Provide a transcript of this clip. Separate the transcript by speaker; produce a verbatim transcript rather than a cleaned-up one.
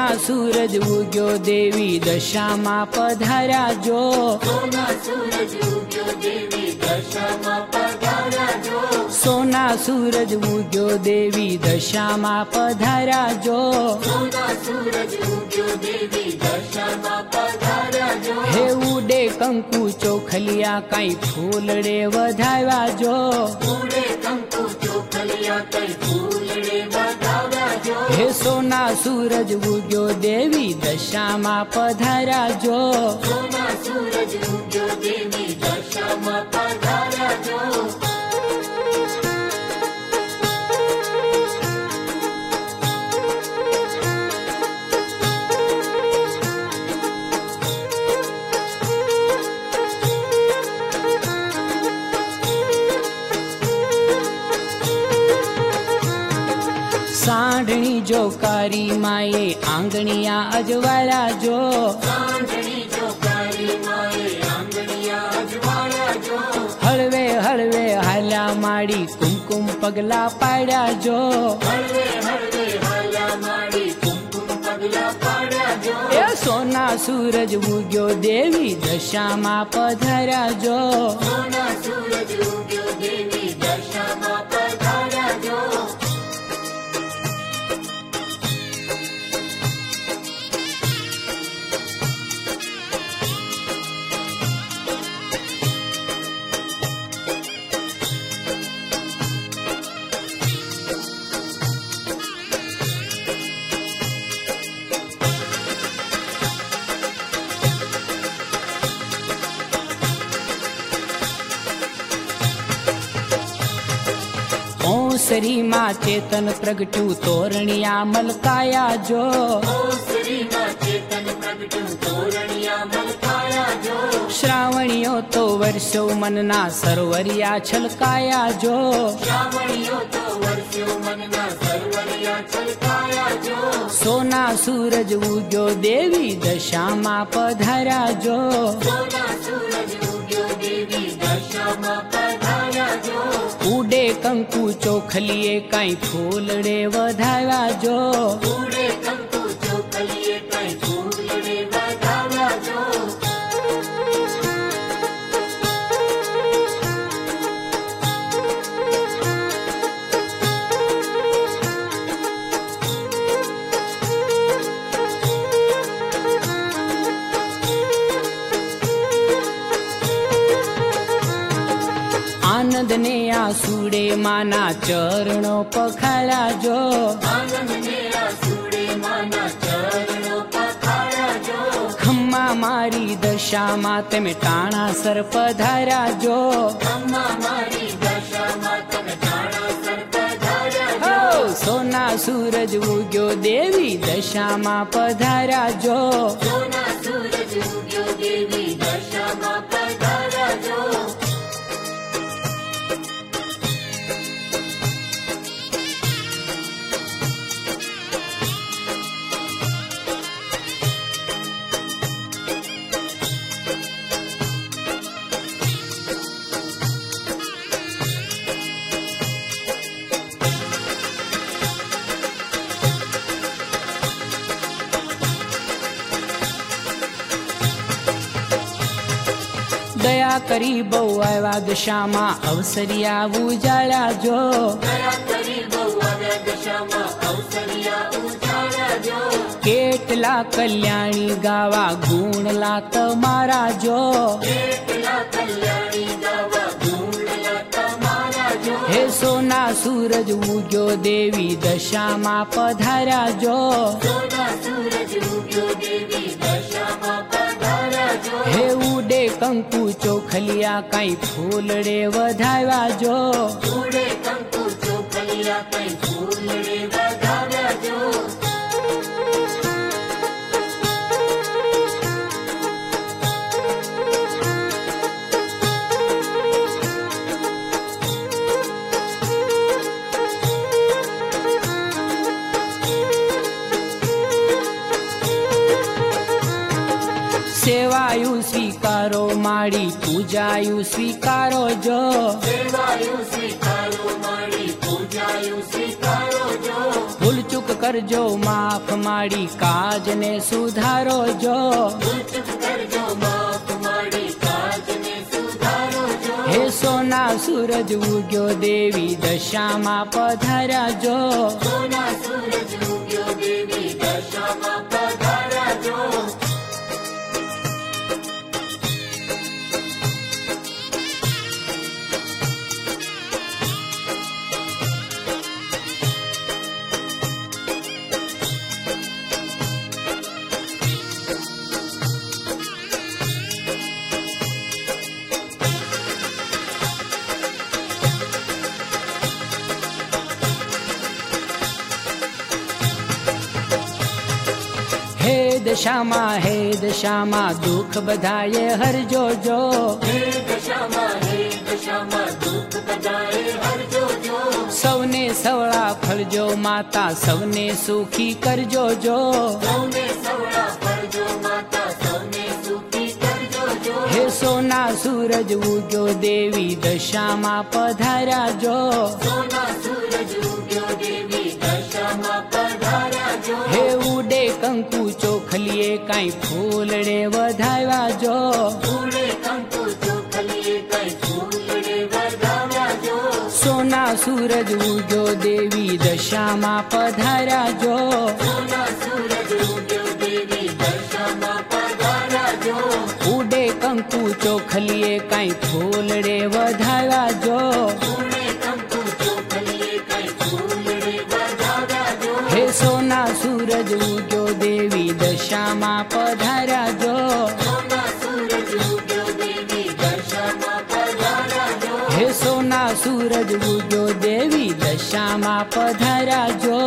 Speaker 1: સોના સૂરજ ઉગ્યો દેવી દશામાં પધાર્યા જો
Speaker 2: સોના સૂરજ ઉગ્યો દેવી દશામાં પધાર્યા જો
Speaker 1: સોના સૂરજ ઉગ્યો દેવી દશામાં પધાર્યા જો
Speaker 2: સોના સૂરજ ઉગ્યો દેવી દશામાં પધાર્યા જો
Speaker 1: હે ઉડે કંકુ ચોખલિયા કાંઈ ફૂલડે વધાવ્યા જો
Speaker 2: ઉડે કંકુ ચોખલિયા કઈ ફૂલડે વધાવ્યા જો
Speaker 1: હે સોના સૂરજ ઉગ્યો દેવી દશામાં પધાર્યા જો
Speaker 2: સોના સૂરજ ઉગ્યો દેવી દશામાં પધાર્યા જો
Speaker 1: સાંઢણી જો કારી માએ આંગણિયા અજવાળ્યા જો
Speaker 2: સાંઢણી જો કાળી માએ આંગણિયા અજવાળ્યા જો
Speaker 1: હળવે હળવે હાલ્યા માડી કુમકુમ પગલા પાડ્યા જો
Speaker 2: હળવે હળવે હાલ્યા માડી કુમકુમ પગલા પાડ્યા જો
Speaker 1: એ સોના સૂરજ ઉગ્યો દેવી દશામાં પધાર્યા જો
Speaker 2: સોના સૂરજ ઉગ્યો દેવી દશામાં પધાર્યા જો
Speaker 1: ઓસરી માં ચેતન પ્રગટ્યું તોરણિયા મલકાયા જો
Speaker 2: ઓસરીમાં ચેતન પ્રગટ્યું તોરણિયા મલકાયા જો
Speaker 1: શ્રાવણીઓ તો વર્ષો મનના સરોવરિયા છલકાયા જો
Speaker 2: શ્રાવણીઓ તો વર્ષો મનના સરોવરિયા છલકાયા જો
Speaker 1: સોના સૂરજ ઉગ્યો દેવી દશામાં પધાર્યા જો
Speaker 2: સોના સૂરજ ઉગ્યો દેવી દશામાં પધાર્યા જો
Speaker 1: ઉડે કંકુ ચોખલીએ કાંઈ ફૂલડે વધાવ્યા જો
Speaker 2: ઉડે કંકુ ચોખલીએ કઈ ફૂલડે વધાવ્યા જો
Speaker 1: આનંદ ને આસુડે માના ચરણો પખાળ્યા જો
Speaker 2: આનંદ ને આસુડે માના ચરણો પખાળ્યા જો
Speaker 1: ખમ્મા મારી દશામાં તમે ટાણા સર પધાર્યા જો
Speaker 2: અમ્મા મારી દશામાં તમે ટાણા સર પધાર્યા જો
Speaker 1: હો સોના સૂરજ ઉગ્યો દેવી દશામાં પધાર્યા જો
Speaker 2: સોના સૂરજ ઉગ્યો દેવી દશામાં પધાર્યા જો
Speaker 1: દયા કરી બહુ આવ્યા દશામાં અવસરિયા ઉજાળ્યા જો
Speaker 2: દયા કરી બહુ આવ્યા દશામાં અવસરિયા ઉજાળ્યા જો
Speaker 1: કેટલા કલ્યાણી ગાવા ગુણલા તમારા જો
Speaker 2: કેટલા કલ્યાણી ગાવા ગુણલા તમારા જો
Speaker 1: હે સોના સૂરજ ઉગ્યો દેવી દશામાં પધાર્યા જો
Speaker 2: સોના સૂરજ ઉગ્યો દેવી દશામાં પધાર્યા જો
Speaker 1: હે ઉડે કંકુ ચોખલિયા કાંઈ ફૂલડે વધાવ્યા જો
Speaker 2: ઉડે કંકુ ચોખલિયા કઈ ફૂલડે વધાવ્યા જો
Speaker 1: સેવાયું સ્વીકારો માડી પૂજાયું સ્વીકારો જો
Speaker 2: સેવાયું સ્વીકારો માડી પૂજાયું સ્વીકારો જો
Speaker 1: ભૂલ ચૂક करजो माफ माड़ी काज ने सुधारो जो
Speaker 2: भूल चूक करजो माफ माड़ी काज ने सुधारो जो
Speaker 1: हे सोना सूरज उग्यो देवी दशामा पधारा जो
Speaker 2: सोना सूरज उग्यो देवी दशामा पधारा जो
Speaker 1: हे दशामा हे दशामा दुख बधाए हर जो जो
Speaker 2: हे दशामा हे दशामा दुख बधाए हर जो जो
Speaker 1: सौने सवड़ा फलजो माता सौने सुखी करजो जो
Speaker 2: सौने सवड़ा फलजो माता सौने सुखी करजो जो
Speaker 1: हे सोना सूरज उग्यो देवी दशामा पधारा जो
Speaker 2: सोना सूरज उग्यो देवी दशामा पधारा जो
Speaker 1: हे उडे कंकु चोखलिए काई फूलड़े वधावा जो
Speaker 2: फूले कंकु चोखलिए कई फूलड़े वधाव्या जो
Speaker 1: सोना सूरज उग्यो देवी दशामा पधारा जो
Speaker 2: सोना सूरज उग्यो देवी दशामा पधारा जो
Speaker 1: उडे कंकु चोखलिए काई फूलड़े वधावा जो
Speaker 2: फूले कंकु चोखलिए कई फूलड़े वधाव्या जो
Speaker 1: हे सोना सूरज उग्यो देवी दशामा पधारा जो
Speaker 2: सोना सूरज उग्यो देवी दशामा पधारा जो
Speaker 1: हे सोना सूरज उग्यो देवी दशामा पधारा जो